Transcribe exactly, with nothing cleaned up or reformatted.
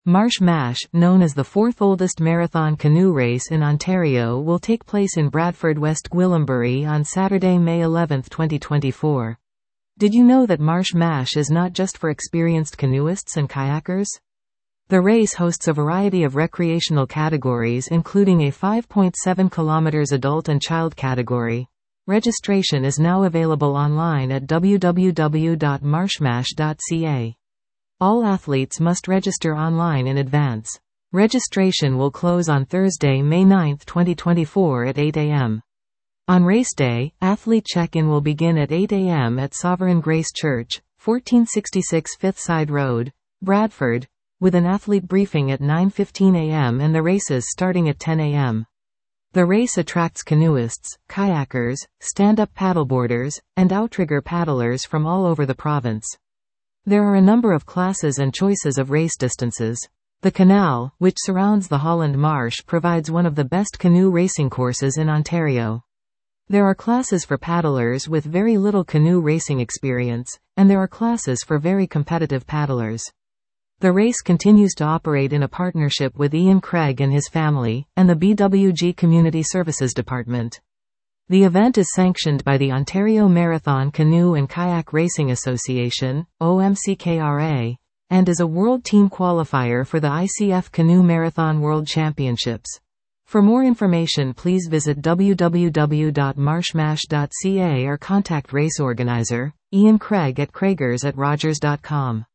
Marsh Mash, known as the fourth oldest marathon canoe race in Ontario, will take place in Bradford, West Gwillimbury on Saturday, May eleventh, twenty twenty-four. Did you know that Marsh Mash is not just for experienced canoeists and kayakers? The race hosts a variety of recreational categories, including a five point seven kilometers adult and child category. Registration is now available online at w w w dot marshmash dot c a. All athletes must register online in advance. Registration will close on Thursday, May ninth, twenty twenty-four at eight a m On race day, athlete check-in will begin at eight a m at Sovereign Grace Church, fourteen sixty-six Fifth Side Road, Bradford, with an athlete briefing at nine fifteen a m and the races starting at ten a m The race attracts canoeists, kayakers, stand-up paddleboarders, and outrigger paddlers from all over the province. There are a number of classes and choices of race distances. The canal, which surrounds the Holland Marsh, provides one of the best canoe racing courses in Ontario. There are classes for paddlers with very little canoe racing experience, and there are classes for very competitive paddlers. The race continues to operate in a partnership with Ian Craig and his family, and the B W G Community Services Department. The event is sanctioned by the Ontario Marathon Canoe and Kayak Racing Association, O M C K R A, and is a World Team Qualifier for the I C F Canoe Marathon World Championships. For more information, please visit w w w dot marshmash dot c a or contact race organizer, Ian Craig at cragers at rogers dot com.